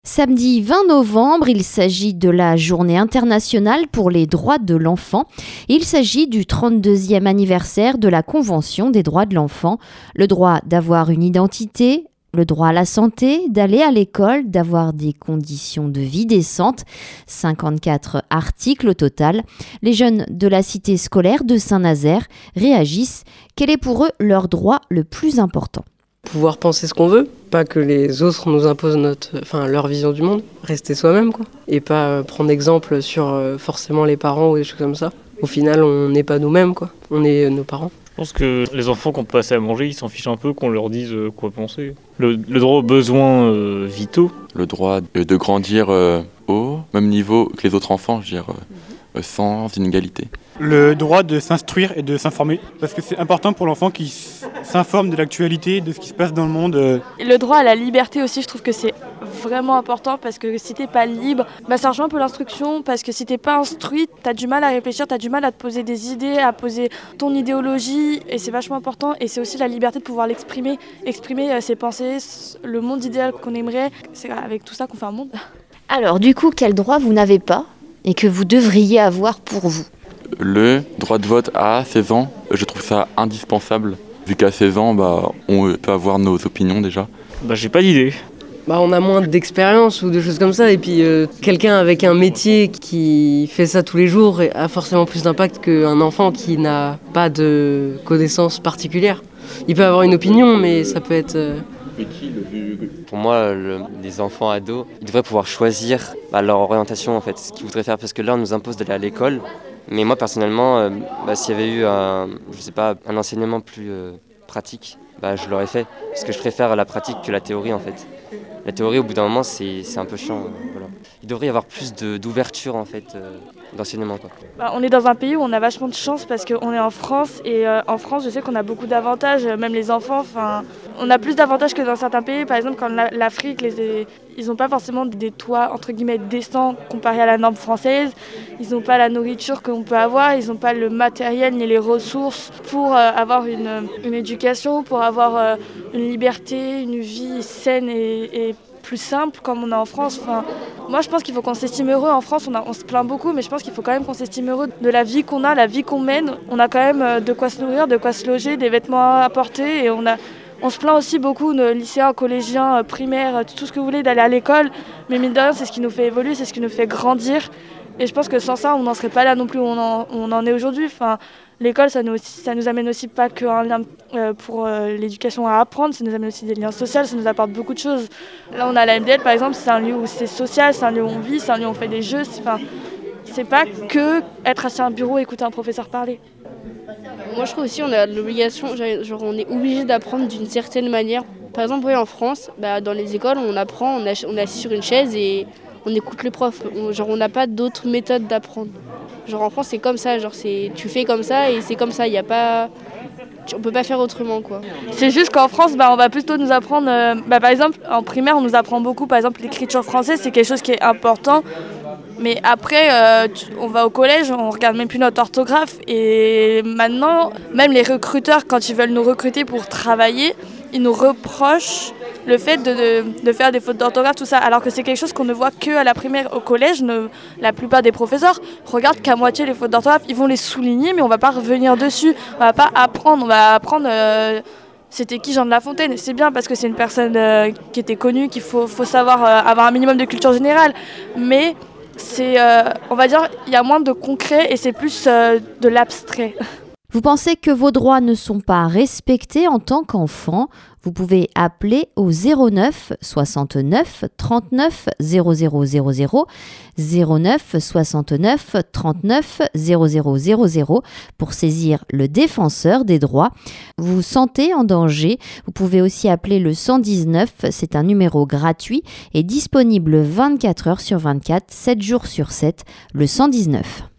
Samedi 20 novembre, il s'agit de la Journée internationale pour les droits de l'enfant. Il s'agit du 32e anniversaire de la Convention des droits de l'enfant. Le droit d'avoir une identité, le droit à la santé, d'aller à l'école, d'avoir des conditions de vie décentes. 54 articles au total. Les jeunes de la cité scolaire de Saint-Nazaire réagissent. Quel est pour eux leur droit le plus important ? Pouvoir penser ce qu'on veut, pas que les autres nous imposent leur vision du monde, rester soi-même quoi, et pas prendre exemple sur forcément les parents ou des choses comme ça. Au final, on n'est pas nous-mêmes quoi, on est nos parents. Je pense que les enfants, quand on passe à manger, ils s'en fichent un peu qu'on leur dise quoi penser. Le droit aux besoins vitaux. Le droit de grandir au même niveau que les autres enfants, je veux dire, sans inégalité. Le droit de s'instruire et de s'informer, parce que c'est important pour l'enfant qui s'informe de l'actualité, de ce qui se passe dans le monde. Le droit à la liberté aussi, je trouve que c'est vraiment important, parce que si t'es pas libre, ça rejoint un peu l'instruction, parce que si t'es pas instruit, t'as du mal à réfléchir, t'as du mal à te poser des idées, à poser ton idéologie, et c'est vachement important. Et c'est aussi la liberté de pouvoir l'exprimer, exprimer ses pensées, le monde idéal qu'on aimerait. C'est avec tout ça qu'on fait un monde. Alors du coup, quel droit vous n'avez pas et que vous devriez avoir pour vous ? Le droit de vote à 16 ans, je trouve ça indispensable. Vu qu'à 16 ans, on peut avoir nos opinions déjà. J'ai pas d'idée. On a moins d'expérience ou de choses comme ça. Et puis quelqu'un avec un métier qui fait ça tous les jours a forcément plus d'impact qu'un enfant qui n'a pas de connaissances particulières. Il peut avoir une opinion, mais ça peut être... Pour moi, les enfants ados, ils devraient pouvoir choisir leur orientation en fait, ce qu'ils voudraient faire. Parce que là, on nous impose d'aller à l'école. Mais moi, personnellement, s'il y avait eu un enseignement plus pratique, je l'aurais fait. Parce que je préfère la pratique que la théorie, en fait. La théorie, au bout d'un moment, c'est un peu chiant. Voilà. Il devrait y avoir plus d'ouverture, en fait, d'enseignement, quoi. On est dans un pays où on a vachement de chance parce qu'on est en France. Et en France, je sais qu'on a beaucoup d'avantages, même les enfants. On a plus d'avantages que dans certains pays. Par exemple, quand l'Afrique, ils n'ont pas forcément des toits, entre guillemets, décents comparés à la norme française. Ils n'ont pas la nourriture qu'on peut avoir. Ils n'ont pas le matériel ni les ressources pour avoir une éducation, pour avoir une liberté, une vie saine et plus simple comme on a en France. Moi je pense qu'il faut qu'on s'estime heureux en France, on se plaint beaucoup, mais je pense qu'il faut quand même qu'on s'estime heureux de la vie qu'on a, la vie qu'on mène. On a quand même de quoi se nourrir, de quoi se loger, des vêtements à porter, et on se plaint aussi beaucoup, nos lycéens, collégiens, primaires, tout ce que vous voulez, d'aller à l'école, mais mine de rien c'est ce qui nous fait évoluer, c'est ce qui nous fait grandir, et je pense que sans ça on n'en serait pas là non plus où on en est aujourd'hui. L'école, ça nous amène aussi pas qu'un lien pour l'éducation à apprendre, ça nous amène aussi des liens sociaux, ça nous apporte beaucoup de choses. Là, on a la MDL, par exemple, c'est un lieu où c'est social, c'est un lieu où on vit, c'est un lieu où on fait des jeux. C'est pas que être assis à un bureau et écouter un professeur parler. Moi, je trouve aussi qu'on a l'obligation, on est obligé d'apprendre d'une certaine manière. Par exemple, en France, dans les écoles, on apprend, on est assis sur une chaise et on écoute le prof. On n'a pas d'autres méthodes d'apprendre. En France, c'est comme ça, tu fais comme ça et c'est comme ça, on peut pas faire autrement quoi. C'est juste qu'en France, on va plutôt nous apprendre, par exemple, en primaire, on nous apprend beaucoup, par exemple, l'écriture française, c'est quelque chose qui est important. Mais après, on va au collège, on regarde même plus notre orthographe. Et maintenant, même les recruteurs, quand ils veulent nous recruter pour travailler, ils nous reprochent le fait de faire des fautes d'orthographe, tout ça. Alors que c'est quelque chose qu'on ne voit qu'à la primaire. Au collège, la plupart des professeurs regardent qu'à moitié les fautes d'orthographe. Ils vont les souligner, mais on ne va pas revenir dessus. On va pas apprendre. On va apprendre... C'était qui Jean de La Fontaine ? C'est bien parce que c'est une personne qui était connue, qu'il faut savoir avoir un minimum de culture générale. Mais... on va dire, il y a moins de concret et c'est plus de l'abstrait. Vous pensez que vos droits ne sont pas respectés en tant qu'enfant ? Vous pouvez appeler au 09 69 39 0000 09 69 39 0000 pour saisir le défenseur des droits. Vous vous sentez en danger ? Vous pouvez aussi appeler le 119, c'est un numéro gratuit et disponible 24 heures sur 24, 7 jours sur 7, le 119.